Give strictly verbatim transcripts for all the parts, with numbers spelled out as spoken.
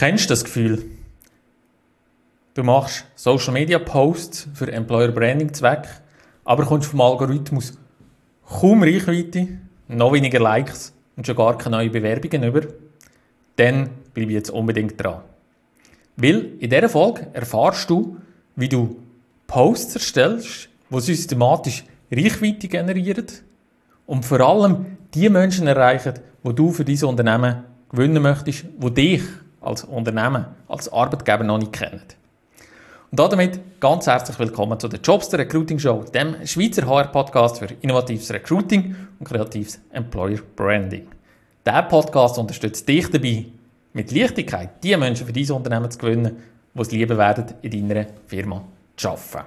Kennst du das Gefühl? Du machst Social Media Posts für Employer Branding Zweck, aber kommst vom Algorithmus kaum Reichweite, noch weniger Likes und schon gar keine neuen Bewerbungen über? Dann bleib jetzt unbedingt dran. Weil in dieser Folge erfährst du, wie du Posts erstellst, die systematisch Reichweite generieren und vor allem die Menschen erreichen, die du für dein Unternehmen gewinnen möchtest, die dich als Unternehmen, als Arbeitgeber noch nicht kennen. Und damit ganz herzlich willkommen zu der Jobster Recruiting Show, dem Schweizer H R-Podcast für innovatives Recruiting und kreatives Employer Branding. Dieser Podcast unterstützt dich dabei, mit Leichtigkeit die Menschen für dein Unternehmen zu gewinnen, die es lieben werden, in deiner Firma zu arbeiten.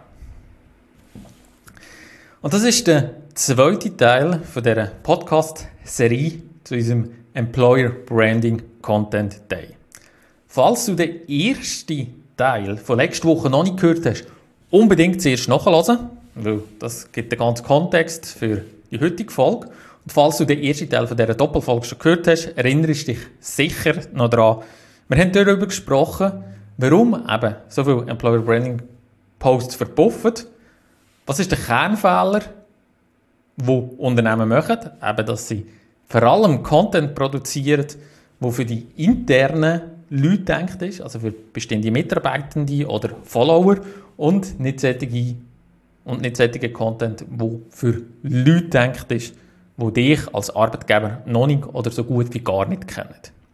Und das ist der zweite Teil von dieser Podcast-Serie zu unserem Employer Branding Content Day. Falls du den ersten Teil von letzter Woche noch nicht gehört hast, unbedingt zuerst nachhören, weil das gibt den ganzen Kontext für die heutige Folge. Und falls du den ersten Teil von dieser Doppelfolge schon gehört hast, erinnerst du dich sicher noch daran. Wir haben darüber gesprochen, warum eben so viele Employer Branding Posts verpuffen. Was ist der Kernfehler, den Unternehmen machen? Eben, dass sie vor allem Content produzieren, der für die internen Leute gedacht ist, also für bestehende Mitarbeitende oder Follower, und nicht solche, und nicht solche Content, der für Leute gedacht ist, die dich als Arbeitgeber noch nicht oder so gut wie gar nicht kennen.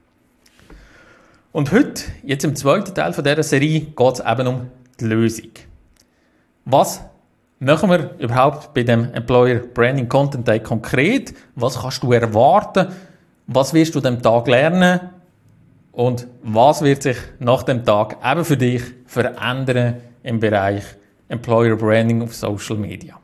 Und heute, jetzt im zweiten Teil von dieser Serie, geht es eben um die Lösung. Was machen wir überhaupt bei dem Employer Branding Content Day konkret? Was kannst du erwarten? Was wirst du an diesem Tag lernen? Und was wird sich nach dem Tag eben für dich verändern im Bereich Employer Branding auf Social Media?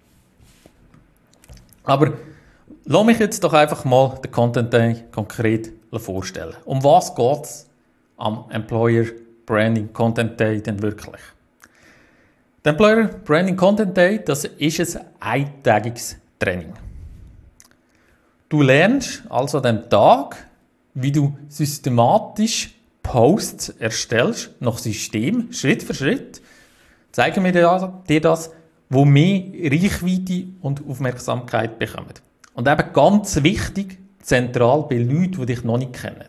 Aber lass mich jetzt doch einfach mal den Content Day konkret vorstellen. Um was geht es am Employer Branding Content Day denn wirklich? Der Employer Branding Content Day, das ist ein eintägiges Training. Du lernst also an diesem Tag, wie du systematisch Posts erstellst, nach System, Schritt für Schritt. Zeigen wir dir das, wo mehr Reichweite und Aufmerksamkeit bekommen. Und eben ganz wichtig, zentral bei Leuten, die dich noch nicht kennen.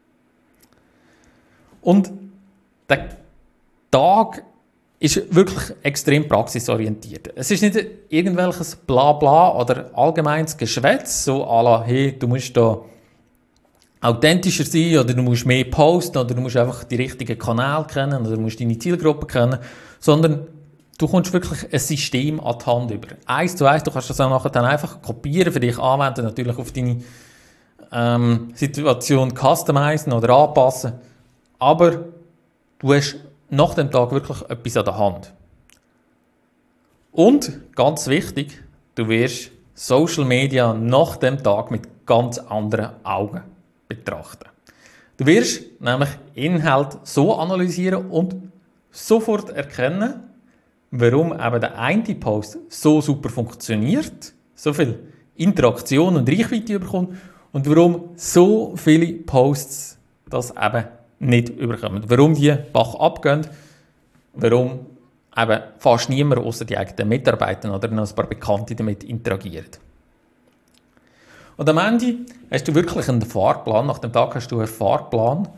Und der Tag ist wirklich extrem praxisorientiert. Es ist nicht irgendwelches Blabla oder allgemeines Geschwätz, so à la, hey, du musst da authentischer sein oder du musst mehr posten oder du musst einfach die richtigen Kanäle kennen oder du musst deine Zielgruppe kennen, sondern du kommst wirklich ein System an die Hand über. Eins zu eins, du kannst das auch nachher dann einfach kopieren, für dich anwenden, natürlich auf deine ähm, Situation customizen oder anpassen, aber du hast nach dem Tag wirklich etwas an der Hand. Und, ganz wichtig, du wirst Social Media nach dem Tag mit ganz anderen Augen betrachten. Du wirst nämlich Inhalt so analysieren und sofort erkennen, warum eben der eine Post so super funktioniert, so viel Interaktion und Reichweite bekommt und warum so viele Posts das eben nicht überkommen. Warum die Bach abgehen, warum eben fast niemand außer die eigenen Mitarbeiter oder noch ein paar Bekannte damit interagieren. Und am Ende hast du wirklich einen Fahrplan, nach dem Tag hast du einen Fahrplan,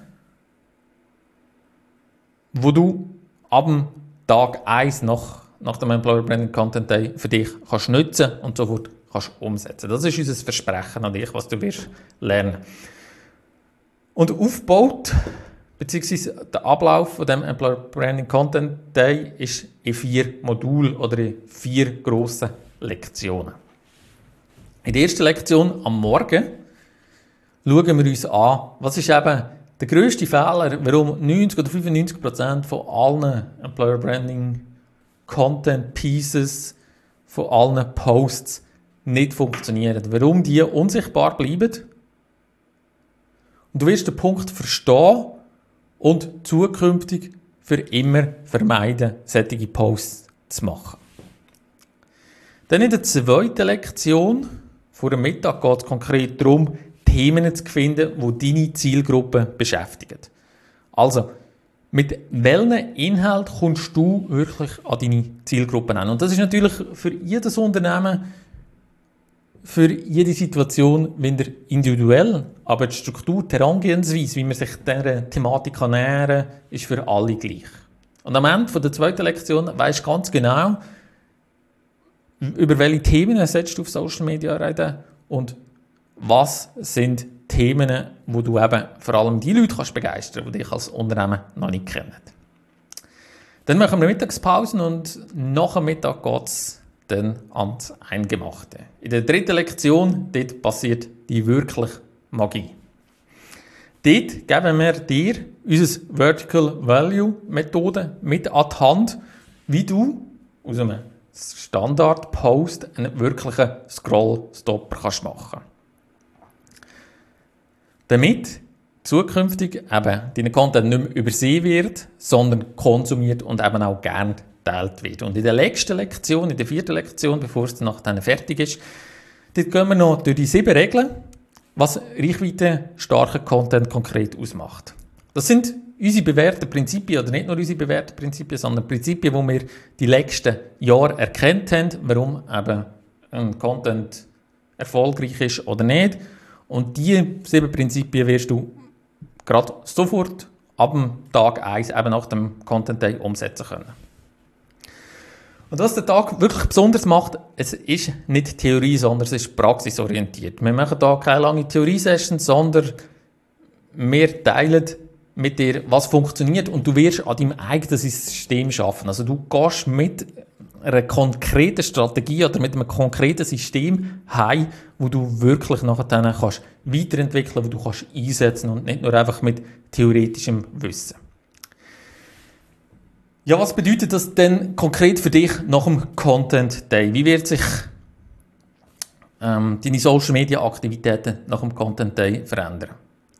wo du ab dem Tag eins nach, nach dem Employer Branding Content Day für dich kannst nutzen und sofort kannst umsetzen. Das ist unser Versprechen an dich, was du wirst lernen. Und aufgebaut, beziehungsweise der Ablauf von dem Employer Branding Content Day ist in vier Modulen oder in vier grossen Lektionen. In der ersten Lektion am Morgen schauen wir uns an, was ist eben der grösste Fehler, warum neunzig oder fünfundneunzig Prozent von allen Employer Branding Content Pieces, von allen Posts nicht funktionieren. Warum die unsichtbar bleiben. Und du wirst den Punkt verstehen und zukünftig für immer vermeiden, solche Posts zu machen. Dann in der zweiten Lektion vor dem Mittag geht es konkret darum, Themen zu finden, die deine Zielgruppe beschäftigen. Also, mit welchen Inhalt kommst du wirklich an deine Zielgruppe an? Und das ist natürlich für jedes Unternehmen, für jede Situation wieder individuell, aber die Struktur, die Herangehensweise, wie man sich dieser Thematik nähern kann, ist für alle gleich. Und am Ende der zweiten Lektion weisst du ganz genau, über welche Themen sollst du auf Social Media reden und was sind Themen, wo du eben vor allem die Leute kannst begeistern kannst, die dich als Unternehmen noch nicht kennen. Dann machen wir Mittagspausen und nach dem Mittag geht es dann ans Eingemachte. In der dritten Lektion, dort passiert die wirkliche Magie. Dort geben wir dir unsere Vertical Value Methode mit an die Hand, wie du aus einem Standard-Post einen wirklichen Scroll-Stopper kannst machen. Damit zukünftig eben dein Content nicht mehr übersehen wird, sondern konsumiert und eben auch gern geteilt wird. Und in der letzten Lektion, in der vierten Lektion, bevor es dann nachher fertig ist, dort gehen wir noch durch die sieben Regeln, was reichweitenstarken Content konkret ausmacht. Das sind unsere bewährten Prinzipien, oder nicht nur unsere bewährten Prinzipien, sondern Prinzipien, die wir die letzten Jahre erkannt haben, warum eben ein Content erfolgreich ist oder nicht. Und diese sieben Prinzipien wirst du gerade sofort ab dem Tag eins, eben nach dem Content Day, umsetzen können. Und was der Tag wirklich besonders macht, es ist nicht Theorie, sondern es ist praxisorientiert. Wir machen hier keine lange Theorie-Session, sondern wir teilen mit dir, was funktioniert, und du wirst an deinem eigenen System arbeiten. Also du gehst mit einer konkreten Strategie oder mit einem konkreten System heim, wo du wirklich nachher dann kannst weiterentwickeln, wo du kannst einsetzen und nicht nur einfach mit theoretischem Wissen. Ja, was bedeutet das denn konkret für dich nach dem Content Day? Wie wird sich ähm, deine Social Media Aktivitäten nach dem Content Day verändern?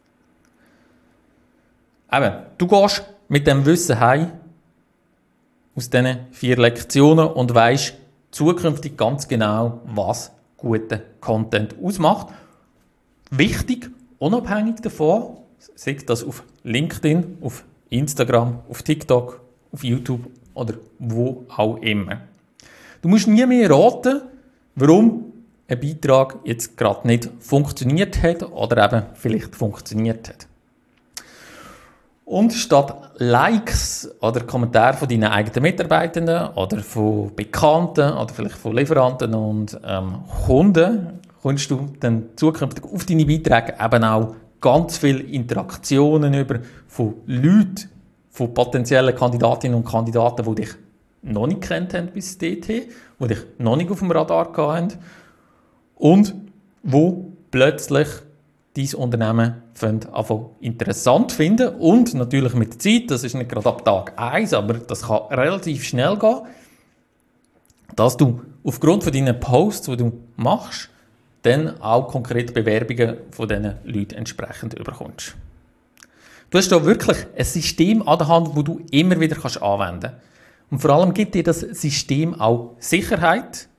Eben, du gehst mit dem Wissen heim aus diesen vier Lektionen und weisst zukünftig ganz genau, was guter Content ausmacht. Wichtig, unabhängig davon, sei das auf LinkedIn, auf Instagram, auf TikTok, auf YouTube oder wo auch immer. Du musst nie mehr raten, warum ein Beitrag jetzt gerade nicht funktioniert hat oder eben vielleicht funktioniert hat. Und statt Likes oder Kommentare von deinen eigenen Mitarbeitenden oder von Bekannten oder vielleicht von Lieferanten und ähm, Kunden, kommst du dann zukünftig auf deine Beiträge eben auch ganz viele Interaktionen über von Leuten, von potenziellen Kandidatinnen und Kandidaten, die dich noch nicht kennt haben bis dorthin, die dich noch nicht auf dem Radar hatten und wo plötzlich dein Unternehmen anfangen interessant finden und natürlich mit der Zeit, das ist nicht gerade ab Tag eins, aber das kann relativ schnell gehen, dass du aufgrund von deinen Posts, die du machst, dann auch konkrete Bewerbungen von diesen Leuten entsprechend bekommst. Du hast da wirklich ein System an der Hand, das du immer wieder kannst anwenden kannst. Und vor allem gibt dir das System auch Sicherheit,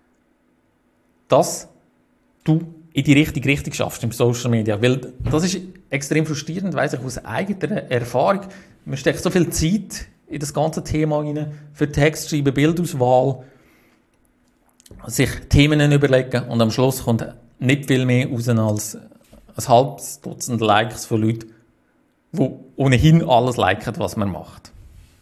dass du in die richtige Richtung schaffst im Social Media. Weil das ist extrem frustrierend, weiss ich aus eigener Erfahrung. Man steckt so viel Zeit in das ganze Thema rein, für Text schreiben, Bildauswahl, sich Themen überlegen und am Schluss kommt nicht viel mehr raus als ein halbes Dutzend Likes von Leuten, die ohnehin alles liken, was man macht.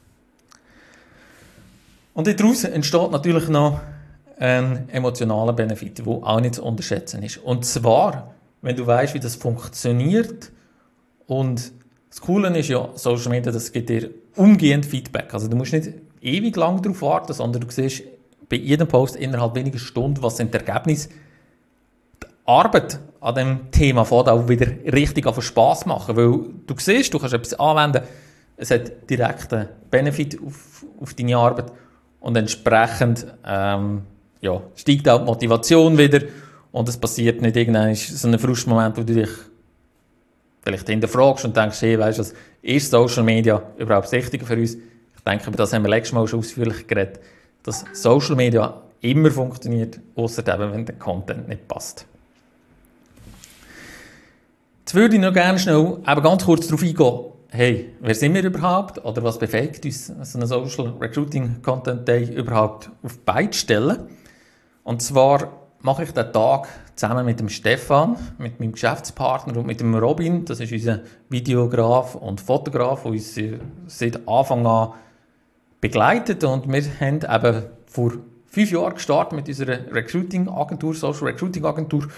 Und daraus entsteht natürlich noch ein emotionaler Benefit, der auch nicht zu unterschätzen ist. Und zwar, wenn du weißt, wie das funktioniert. Und das Coole ist ja, Social Media, das gibt dir umgehend Feedback. Also du musst nicht ewig lang darauf warten, sondern du siehst bei jedem Post innerhalb weniger Stunden, was sind die Ergebnisse. Die Arbeit an dem Thema fängt auch wieder richtig an Spass machen, weil du siehst, du kannst etwas anwenden, es hat direkten Benefit auf, auf deine Arbeit und entsprechend ähm, ja, steigt auch die Motivation wieder und es passiert nicht irgendwann so ein Frustmoment, wo du dich vielleicht hinterfragst und denkst, hey, weißt du, was ist Social Media überhaupt das Richtige für uns? Ich denke, über das haben wir letztes Mal schon ausführlich geredet, dass Social Media immer funktioniert, ausser eben, wenn der Content nicht passt. Jetzt würde ich noch gerne schnell eben ganz kurz darauf eingehen, hey, wer sind wir überhaupt oder was befähigt uns, so einen Social Recruiting Content Day überhaupt auf die Beine zu stellen. Und zwar mache ich den Tag zusammen mit dem Stefan, mit meinem Geschäftspartner und mit dem Robin. Das ist unser Videograf und Fotograf, der uns seit Anfang an begleitet. Und wir haben eben vor fünf Jahren gestartet mit unserer Recruiting-Agentur, Social Recruiting-Agentur.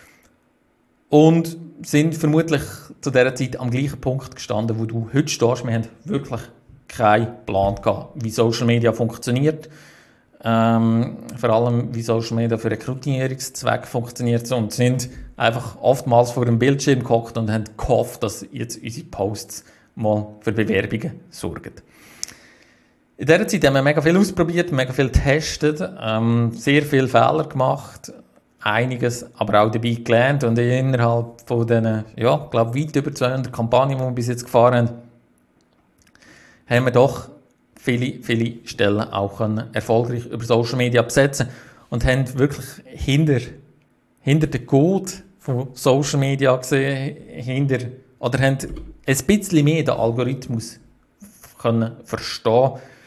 Und sind vermutlich zu dieser Zeit am gleichen Punkt gestanden, wo du heute stehst. Wir haben wirklich keinen Plan gehabt, wie Social Media funktioniert. Ähm, vor allem, wie Social Media für Rekrutierungszwecke funktioniert. Und sind einfach oftmals vor dem Bildschirm gehockt und haben gehofft, dass jetzt unsere Posts mal für Bewerbungen sorgen. In dieser Zeit haben wir mega viel ausprobiert, mega viel getestet, ähm, sehr viele Fehler gemacht, einiges aber auch dabei gelernt und innerhalb von diesen, ja, ich glaube, weit über zweihundert Kampagnen, die wir bis jetzt gefahren haben, haben wir doch viele, viele Stellen auch können erfolgreich über Social Media besetzen und haben wirklich hinter, hinter den Code von Social Media gesehen, hinter, oder haben ein bisschen mehr den Algorithmus können verstehen,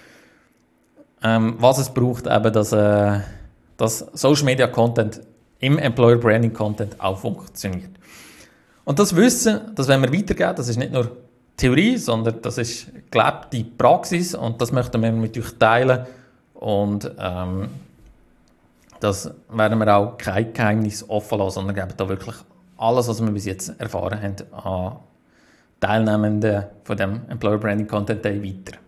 ähm, was es braucht, eben, dass, äh, dass Social Media Content im Employer Branding Content auch funktioniert. Und das Wissen, das wollen wir weitergeben, das ist nicht nur Theorie, sondern das ist gelebte Praxis und das möchten wir mit euch teilen und ähm, das werden wir auch kein Geheimnis offen lassen, sondern geben da wirklich alles, was wir bis jetzt erfahren haben, an Teilnehmenden von dem Employer Branding Content Day weiter.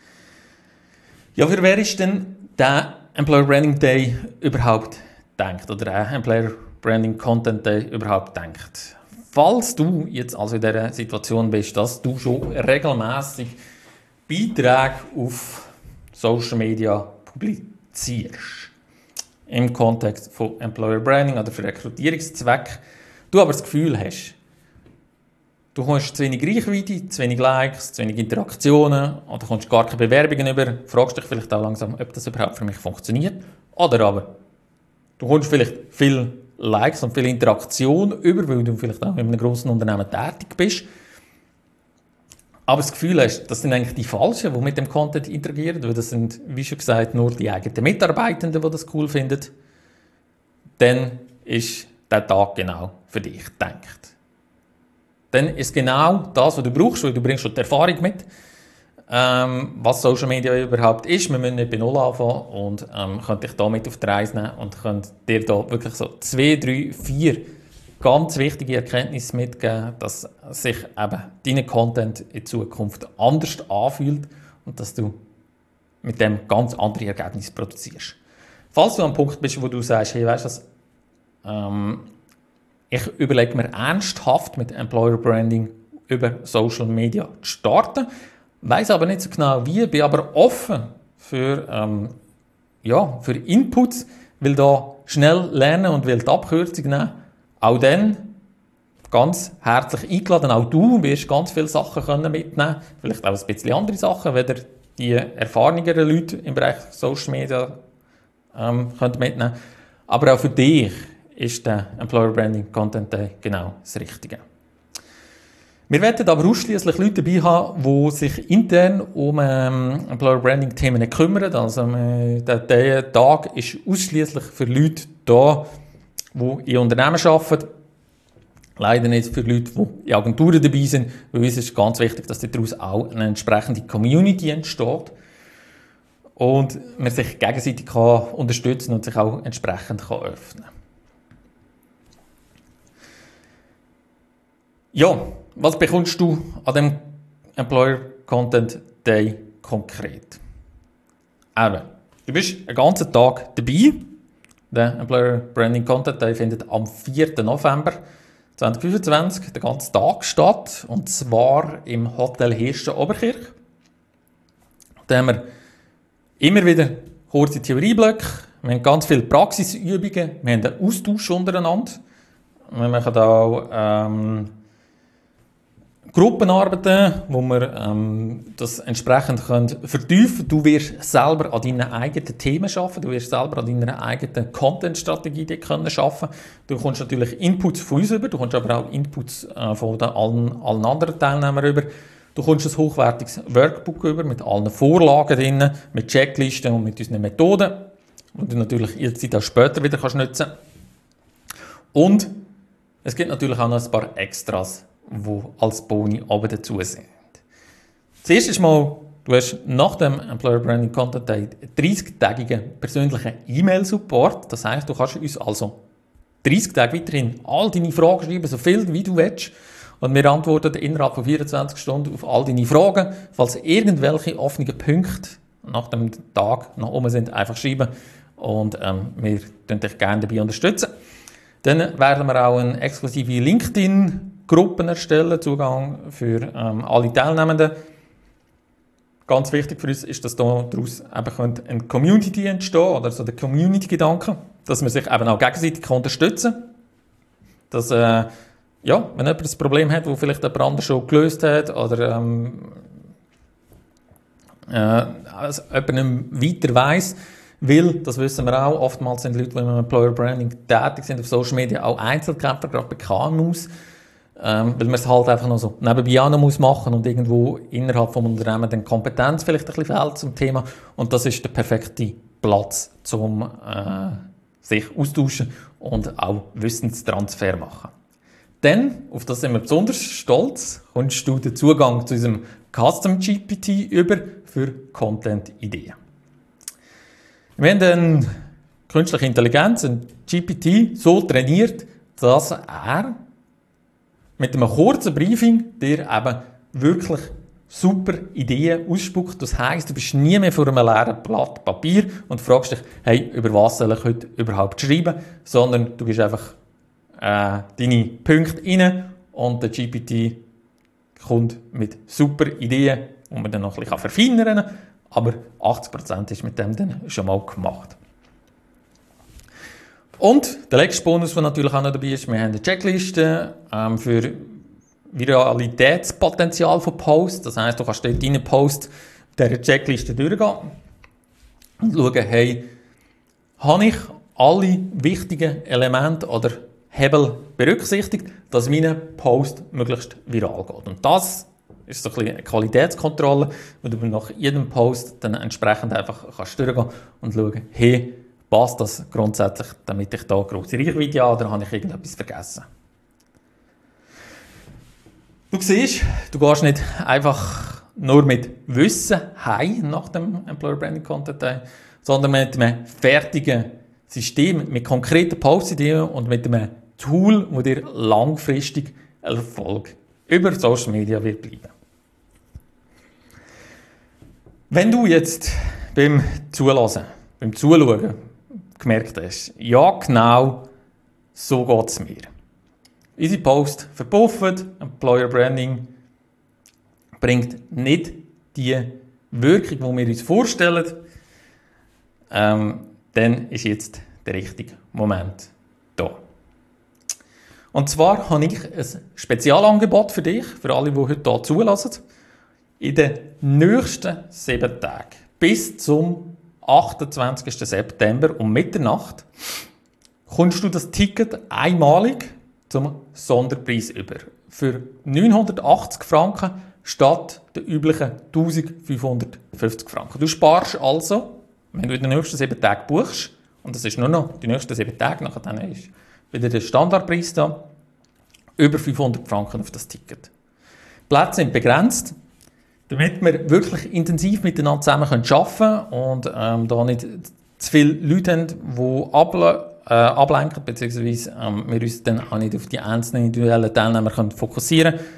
Ja, für wer ist denn der Employer Branding Day überhaupt denkt oder der Employer Branding Content Day überhaupt denkt? Falls du jetzt also in dieser Situation bist, dass du schon regelmäßig Beiträge auf Social Media publizierst, im Kontext von Employer Branding oder für Rekrutierungszwecke, du aber das Gefühl hast, du kommst zu wenig Reichweite, zu wenig Likes, zu wenig Interaktionen oder kommst gar keine Bewerbungen über, fragst dich vielleicht auch langsam, ob das überhaupt für mich funktioniert. Oder aber du kommst vielleicht viel Likes und viel Interaktion über, weil du vielleicht auch in einem grossen Unternehmen tätig bist. Aber das Gefühl hast, das sind eigentlich die Falschen, die mit dem Content interagieren, weil das sind, wie schon gesagt, nur die eigenen Mitarbeitenden, die das cool finden. Dann ist der Tag genau für dich gedacht. Dann ist genau das, was du brauchst, weil du bringst schon die Erfahrung mit, ähm, was Social Media überhaupt ist. Wir müssen nicht bei Null anfangen und ähm, können dich da mit auf die Reise nehmen und können dir da wirklich so zwei, drei, vier ganz wichtige Erkenntnisse mitgeben, dass sich eben dein Content in Zukunft anders anfühlt und dass du mit dem ganz andere Ergebnisse produzierst. Falls du am Punkt bist, wo du sagst, hey, weißt du was, ähm, ich überlege mir ernsthaft mit Employer Branding über Social Media zu starten, weiss aber nicht so genau wie, bin aber offen für, ähm, ja, für Inputs, will da schnell lernen und will die Abkürzung nehmen. Auch dann ganz herzlich eingeladen. Auch du wirst ganz viele Sachen können mitnehmen, vielleicht auch ein bisschen andere Sachen, wenn ihr die erfahreneren Leute im Bereich Social Media ähm, könnt mitnehmen. Aber auch für dich ist der Employer Branding Content Day genau das Richtige. Wir werden aber ausschließlich Leute dabei haben, die sich intern um ähm, Employer Branding Themen kümmern. Also äh, der, der Tag ist ausschließlich für Leute da, die in Unternehmen arbeiten. Leider nicht für Leute, die in Agenturen dabei sind, weil uns ist ganz wichtig, dass daraus auch eine entsprechende Community entsteht und man sich gegenseitig kann unterstützen und sich auch entsprechend kann öffnen kann. Ja, was bekommst du an dem Employer Content Day konkret? Eben, du bist einen ganzen Tag dabei. Der Employer Branding Content Day findet am vierten November zweitausendfünfundzwanzig den ganzen Tag statt. Und zwar im Hotel Hirschen Oberkirch. Da haben wir immer wieder kurze Theorieblöcke. Wir haben ganz viele Praxisübungen. Wir haben einen Austausch untereinander. Wir machen auch ähm, Gruppenarbeiten, wo wir ähm, das entsprechend können vertiefen können. Du wirst selber an deinen eigenen Themen arbeiten, du wirst selber an deiner eigenen Content-Strategie können arbeiten. Du bekommst natürlich Inputs von uns über, du bekommst aber auch Inputs äh, von den allen, allen anderen Teilnehmern über. Du kommst ein hochwertiges Workbook über mit allen Vorlagen drin, mit Checklisten und mit unseren Methoden, die du natürlich jederzeit auch später wieder kannst nutzen kannst. Und es gibt natürlich auch noch ein paar Extras, die als Boni oben dazu sind. Zuerst ist mal, du hast nach dem Employer Branding Content Day dreißig-tägigen persönlichen E-Mail-Support. Das heisst, du kannst uns also dreißig Tage weiterhin all deine Fragen schreiben, so viel wie du willst. Und wir antworten innerhalb von vierundzwanzig Stunden auf all deine Fragen. Falls irgendwelche offenen Punkte nach dem Tag noch oben sind, einfach schreiben. Und ähm, wir unterstützen dich gerne dabei unterstützen. Dann werden wir auch eine exklusive LinkedIn-Gruppe erstellen, Zugang für ähm, alle Teilnehmenden. Ganz wichtig für uns ist, dass daraus eben eine Community entstehen oder so der Community-Gedanke, dass man sich eben auch gegenseitig unterstützen kann. Dass, äh, ja, wenn jemand ein Problem hat, das vielleicht jemand anderes schon gelöst hat oder ähm, äh, also jemand nicht weiter weiss, weil, das wissen wir auch, oftmals sind Leute, die im Employer Branding tätig sind, auf Social Media auch Einzelkämpfer, gerade bei K M Us, ähm, weil man es halt einfach noch so nebenbei auch noch muss machen und irgendwo innerhalb des Unternehmens dann Kompetenz vielleicht ein bisschen fehlt zum Thema. Und das ist der perfekte Platz, um äh, sich austauschen und auch Wissenstransfer machen. Dann, auf das sind wir besonders stolz, kommst du den Zugang zu unserem Custom G P T über für Content-Ideen. Wir haben eine künstliche Intelligenz, ein G P T, so trainiert, dass er mit einem kurzen Briefing dir eben wirklich super Ideen ausspuckt. Das heisst, du bist nie mehr vor einem leeren Blatt Papier und fragst dich, hey, über was soll ich heute überhaupt schreiben, sondern du gehst einfach äh, deine Punkte rein und der G P T kommt mit super Ideen, die man dann noch ein bisschen verfeinern kann. Aber achtzig Prozent ist mit dem dann schon mal gemacht. Und der letzte Bonus, der natürlich auch noch dabei ist, wir haben eine Checkliste ähm, für Viralitätspotenzial von Posts. Das heisst, du kannst dort deinen Post dieser Checkliste durchgehen und schauen, hey, habe ich alle wichtigen Elemente oder Hebel berücksichtigt, dass mein Post möglichst viral geht. Und das ist so ein bisschen eine Qualitätskontrolle, wo du nach jedem Post dann entsprechend einfach kannst durchgehen und schauen, hey, passt das grundsätzlich, damit ich da grosse Reichweite habe oder habe ich irgendetwas vergessen? Du siehst, du gehst nicht einfach nur mit Wissen heim nach dem Employer Branding Content Day, sondern mit einem fertigen System, mit konkreten Postideen und mit einem Tool, das dir langfristig Erfolg über Social Media wird bleiben. Wenn du jetzt beim Zulassen, beim Zuschauen gemerkt hast, ja genau, so geht es mir. Unsere Post verpufft, Employer Branding bringt nicht die Wirkung, die wir uns vorstellen, ähm, dann ist jetzt der richtige Moment da. Und zwar habe ich ein Spezialangebot für dich, für alle, die heute hier zulassen. In den nächsten sieben Tagen bis zum achtundzwanzigsten September um Mitternacht kommst du das Ticket einmalig zum Sonderpreis über. Für neunhundertachtzig Franken statt der üblichen eintausendfünfhundertfünfzig Franken. Du sparst also, wenn du in den nächsten sieben Tagen buchst, und das ist nur noch die nächsten sieben Tage, nachher dann ist wieder der Standardpreis da, über fünfhundert Franken auf das Ticket. Die Plätze sind begrenzt, damit wir wirklich intensiv miteinander zusammen arbeiten können und ähm, da nicht zu viele Leute haben, die able, äh, ablenken, beziehungsweise ähm, wir uns dann auch nicht auf die einzelnen individuellen Teilnehmer können fokussieren können.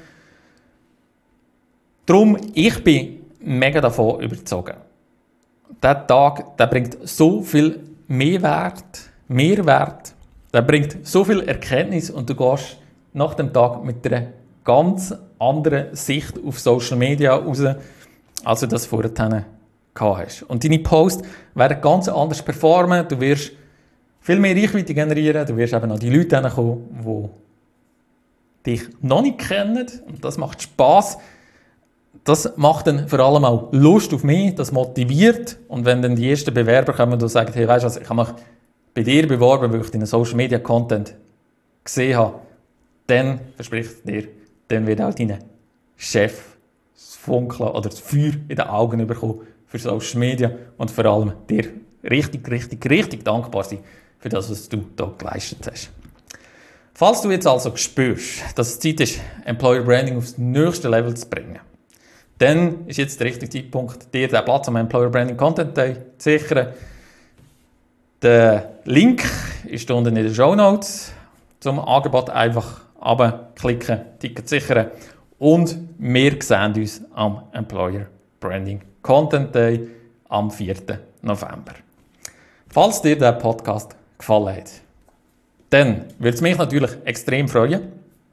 Darum, ich bin mega davon überzeugt. Dieser Tag, der bringt so viel Mehrwert, Mehrwert, der bringt so viel Erkenntnis und du gehst nach dem Tag mit einer ganz anderen Sicht auf Social Media raus, als du das vorher gehabt hast. Und deine Posts werden ganz anders performen, du wirst viel mehr Reichweite generieren, du wirst eben auch die Leute kommen, die dich noch nicht kennen und das macht Spass. Das macht dann vor allem auch Lust auf mich, das motiviert und wenn dann die ersten Bewerber kommen und sagen, hey, weißt du was, ich habe mich bei dir beworben, weil ich deinen Social Media Content gesehen habe, dann verspricht dir, dann wird auch dein Chef das Funkeln oder das Feuer in den Augen bekommen für Social Media und vor allem dir richtig, richtig, richtig dankbar sein für das, was du hier geleistet hast. Falls du jetzt also spürst, dass es Zeit ist, Employer Branding aufs nächste Level zu bringen, dann ist jetzt der richtige Zeitpunkt, dir den Platz am Employer Branding Content Day zu sichern. Der Link ist unten in den Shownotes. Zum Angebot einfach runterklicken, Ticket sichern und wir sehen uns am Employer Branding Content Day am vierten November. Falls dir der Podcast gefallen hat, dann würde es mich natürlich extrem freuen,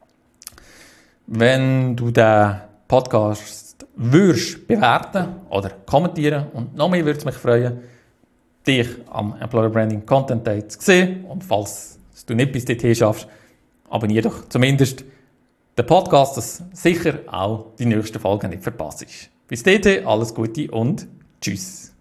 wenn du den Podcast würdest bewerten oder kommentieren. Und noch mehr würde es mich freuen, dich am Employer Branding Content Day zu sehen. Und falls du nicht bis dorthin schaffst, abonniere doch zumindest den Podcast, dass sicher auch die nächsten Folgen nicht verpasst ist. Bis dahin, alles Gute und tschüss.